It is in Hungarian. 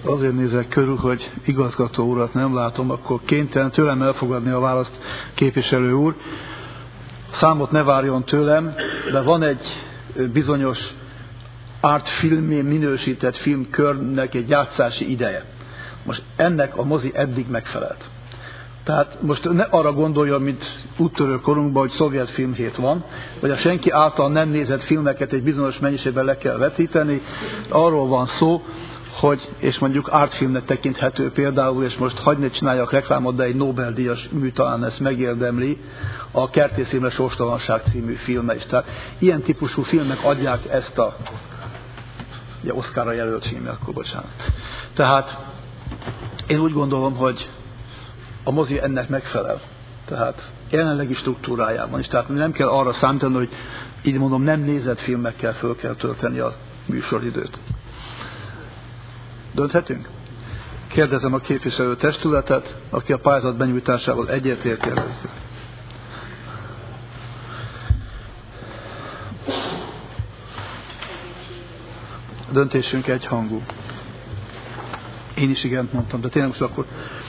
azért nézek körül, hogy igazgató urat nem látom, akkor kénytelen tőlem elfogadni a választ, képviselő úr. Számot ne várjon tőlem, de van egy bizonyos artfilmé minősített filmkörnek egy játszási ideje. Most ennek a mozi eddig megfelelt. Tehát most ne arra gondoljon, mint úttörő korunkban, hogy szovjet filmhét van, vagy a senki által nem nézett filmeket egy bizonyos mennyiségben le kell vetíteni. Arról van szó, hogy, és mondjuk artfilmnek tekinthető például, és most hadd ne csináljak reklámot, de egy Nobel-díjas mű talán ezt megérdemli, a Kertész Imre Sorstalanság című filme is. Tehát ilyen típusú filmek adják ezt a ugye Oscarra jelölt filmje, akkor bocsánat. Tehát én úgy gondolom, hogy a mozi ennek megfelel. Tehát jelenlegi struktúrájában is. Tehát nem kell arra számítani, hogy így mondom, nem nézett filmekkel föl kell tölteni a műsoridőt. Dönthetünk? Kérdezem a képviselő testületet, aki a pályázat benyújtásával egyetért jelezzük. A döntésünk egyhangú. Én is igent mondtam, de tényleg most akkor